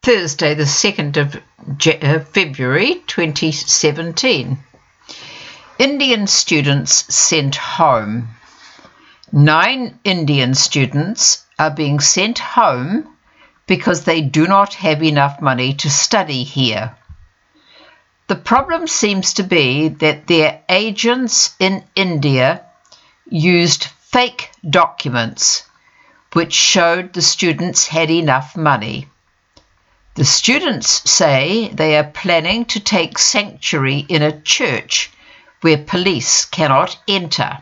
Thursday, the 2nd of February 2017. Indian students sent home. 9 Indian students are being sent home because they do not have enough money to study here. The problem seems to be that their agents in India used fake documents which showed the students had enough money. The students say they are planning to take sanctuary in a church where police cannot enter.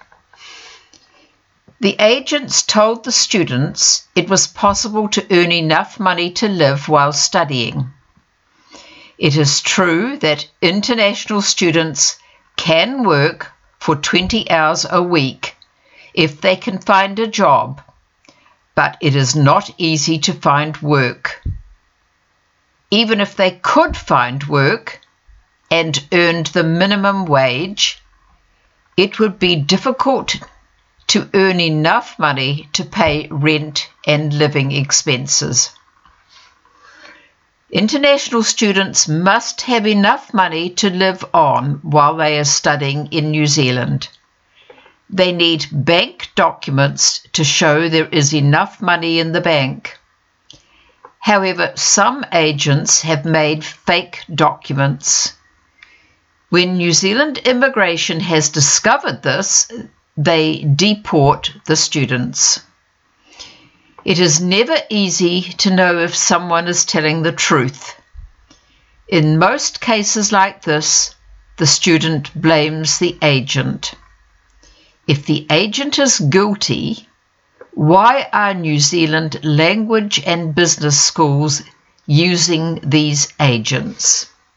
The agents told the students it was possible to earn enough money to live while studying. It is true that international students can work for 20 hours a week if they can find a job, but it is not easy to find work. Even if they could find work and earned the minimum wage, it would be difficult to earn enough money to pay rent and living expenses. International students must have enough money to live on while they are studying in New Zealand. They need bank documents to show there is enough money in the bank. However, some agents have made fake documents. When New Zealand immigration has discovered this, they deport the students. It is never easy to know if someone is telling the truth. In most cases like this, the student blames the agent. If the agent is guilty, why are New Zealand language and business schools using these agents?